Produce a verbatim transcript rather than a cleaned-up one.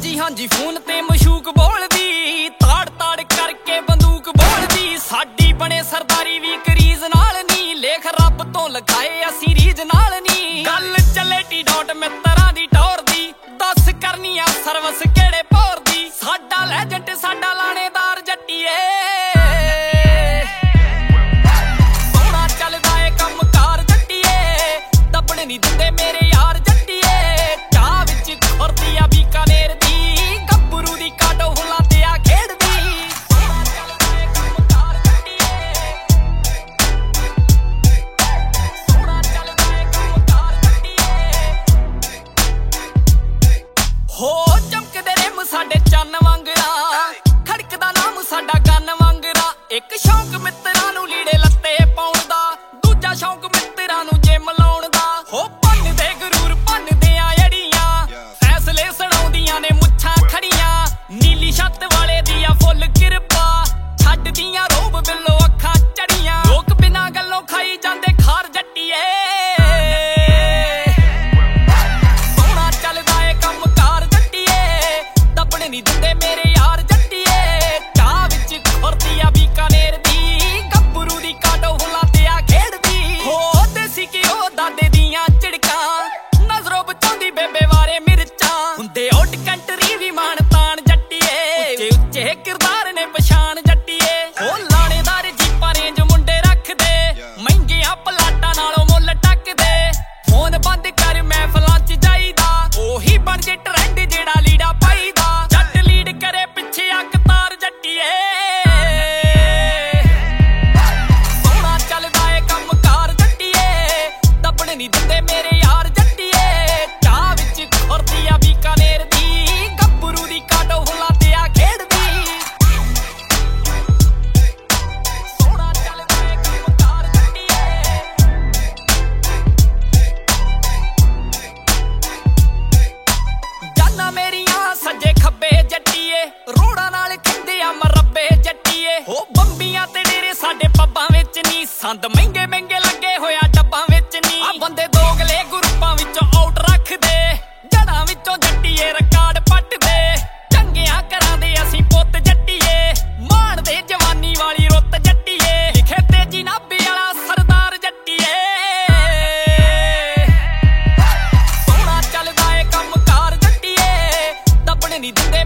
ਹਾਂਜੀ ਹਾਂਜੀ ਫੋਨ ਤੇ ਮਸ਼ੂਕ ਬੋਲਦੀ, ਤਾੜ ਤਾੜ ਕਰਕੇ ਬੰਦੂਕ ਬੋਲਦੀ। ਸਾਡੀ ਬਣੇ ਸਰਦਾਰੀ ਵੀ ਕਰੀਜ਼ ਨਾਲ ਨੀ, ਲੇਖ ਰੱਬ ਤੋਂ ਲਿਖਾਏ ਅਸੀਂ ਰੀਜ ਨਾਲ ਨੀ। ਗੱਲ ਚੱਲੇ ਟੀ ਡਾਟ ਮਿੱਤਰਾਂ ਦੀ ਟੌਰ ਦੀ, ਦੱਸ ਕਰਨੀ ਆ ਸਰਵਿਸ ਕਿਹੜੇ ਪੌਰ ਦੀ। ਸਾਡਾ ਲੈਜੈਂਡ ਸਾਡਾ ਲਾਣੇਦਾਰ ਜੱਟੀਏ, ਸੋਹਣਾ ਚੱਲਦਾ ਏ ਕੰਮ ਕਾਰ ਜੱਟੀਏ, ਦੱਬਣ ਨੀ ਦਿੰਦੇ ਮੇਰੇ ਯਾਰ ਜੱਟੀਏ। ਚਾਹ ਵਿੱਚ ਖੁਰਦੀ ਆ ਬੀਕਾਨੇਰ ਦੀ, ਗੱਭਰੂ ਦੀ ਕਾਟੋ ਹੁਲਾਂ ਤੇ ਆ ਖੇਡਦੀ। ਸੋਹਣਾ ਚੱਲਦਾ ਏ ਕੰਮ ਕਾਰ ਜੱਟੀਏ, ਸੋਹਣਾ ਚੱਲਦਾ ਏ ਕੰਮ ਕਾਰ ਜੱਟੀਏ। ਹੋ ਚਮਕਦੇ ਰਿਮ ਸਾਡੇ ਚੰਨ ਵਾਂਗਰਾ, ਖੜਕਦਾ ਨਾਮ ਸਾਡਾ ਗੰਨ ਵਾਂਗਰਾ। ਇੱਕ ਸ਼ੌਂਕ ਮਿੱਤਰਾਂ ਨੂੰ ਲੀੜੇ ਲੱਤੇ ਪਾਉਣ ਦਾ, ਦੂਜਾ ਸ਼ੌਂਕ ਮਿੱਤਰਾਂ ਨੂੰ ਜਿਮ ਲਾਉਣ ਦਾ। ਹੋ ਭੰਨਦੇ ਗਰੂਰ ਭੰਨਦੇ ਆ ਅੜੀਆਂ, ਫੈਸਲੇ ਸੁਣਾਉਂਦੀਆਂ ਨੇ ਮੁੱਛਾਂ ਖੜੀਆਂ। ਨੀਲੀ ਛੱਤ ਵਾਲੇ ਦੀ ਆ ਫੁੱਲ ਕਿਰਪਾ, ਛੱਡਦੀਆਂ ਰੋਬ ਬਿੱਲੋ ਅੱਖਾਂ ਚੜੀਆਂ। ਲੋਕ ਬਿਨਾਂ ਗੱਲੋਂ ਖਾਈ ਜਾਂਦੇ ਖਾਰ ਜੱਟੀਏ, ਸੋਹਣਾ ਚੱਲਦਾ ਏ ਕੰਮ ਕਾਰ ਜੱਟੀਏ, ਦੱਬਣ ਨੀ ਦਿੰਦੇ ਮੇਰੇ ਯਾਰ ਜੱਟੀਏ। ਚਾਹ ਵਿੱਚ ਖੁਰਦੀ ਆ ਬੀਕਾਨੇਰ ਦੀ, ਗੱਭਰੂ ਦੀ ਕਾਟੋ ਹੁਲਾਂ ਤੇ ਆ ਖੇਡਦੀ। ਹੋ ਦੇਸੀ ਘਿਓ ਦਾਦੇ ਦੀਆਂ ਝਿੜਕਾਂ, ਨਜ਼ਰੋਂ ਬਚਾਉਂਦੀ ਬੇਬੇ ਵਾਰੇ ਮਿਰਚਾਂ। ਹੁੰਦੇ ਓਟ ਕੰਟਰੀ ਵੀ ਮਾਣ ਤਾਣ ਜੱਟੀਏ, ਉੱਚੇ ਉੱਚੇ ਕਿਰਦਾਰ ਨੇ ਪਛਾਣ ਜੱਟੀਏ। ਹੋ ਲਾਣੇਦਾਰ ਜੀਪਾਂ ਰੇਂਜ ਮੁੰਡੇ ਰੱਖਦੇ, ਮਹਿੰਗੀਆਂ ਪਲਾਟਾਂ ਨਾਲੋਂ ਮੁੱਲ ਟੱਕਦੇ। ਫੋਨ ਬੰਦ ਕਰ ਮਹਿਫਲਾਂ ਚ ਜਾਈਦਾ, ਉਹੀ ਬਣ ਜੇ ਟਰੈਂਡ ਜਿਹੜਾ ਲੀੜਾ ਪਾਈਦਾ। ਜੱਟ ਲੀਡ ਕਰੇ ਪਿੱਛੇ ਅੱਖ ਤਾਰ ਜੱਟੀਏ, ਸੋਹਣਾ ਚੱਲਦਾ ਏ ਕੰਮ ਕਾਰ ਜੱਟੀਏ, ਦੱਬਣ ਨੀ ਦਿੰਦੇ ਮੇਰੇ ਯਾਰ ਜੱਟੀਏ। ਚਾਹ ਵਿੱਚ ਖੁਰਦੀ ਆ ਬੀਕਾਨੇਰ ਦੀ, ਗੱਭਰੂ ਦੀ ਕਾਟੋ ਹੁਲਾਂ ਤੇ ਆ ਖੇਡਦੀ। ਸੋਹਣਾ ਚੱਲਦਾ ਏ ਕੰਮ ਕਾਰ ਜੱਟੀਏ, ਜਾਨਾਂ ਮੇਰੀਆਂ ਸੱਜੇ ਖੱਬੇ ਜੱਟੀਏ, ਰੋੜਾਂ ਨਾਲ ਖਿੰਦੇ ਆ ਮਰੱਬੇ ਜੱਟੀਏ। ਹੋ ਬੰਬੀਆਂ ਤੇ ਡੇਰੇ ਸਾਡੇ ਪੱਬਾਂ ਵਿੱਚ ਨੀ, ਸੰਦ ਮਹਿੰਗੇ ਮਹਿੰਗੇ ਲੱਗੇ ਹੋਇਆ ਡੱਬਾਂ ਵਿੱਚ ਨੀ। ਆ ਬੰਦੇ ਦੋਗਲੇ ਗਰੁੱਪਾਂ ਵਿੱਚੋਂ ਆਊਟ ਰੱਖਦੇ, ਜੜਾਂ ਵਿੱਚੋਂ ਜੱਟੀਏ ਰਿਕਾਰਡ ਪੱਟਦੇ। ਚੰਗਿਆਂ ਘਰਾਂ ਦੇ ਅਸੀਂ ਪੁੱਤ ਜੱਟੀਏ, ਮਾਣਦੇ ਜਵਾਨੀ ਵਾਲੀ ਰੁੱਤ ਜੱਟੀਏ। ਲਿਖੇ ਤੇ ਜਨਾਬੇ ਵਾਲਾ ਸਰਦਾਰ ਜੱਟੀਏ, ਸੋਹਣਾ ਚੱਲਦਾ ਏ ਕੰਮ ਕਾਰ ਜੱਟੀਏ, ਦੱਬਣ ਨੀ ਦਿੰਦੇ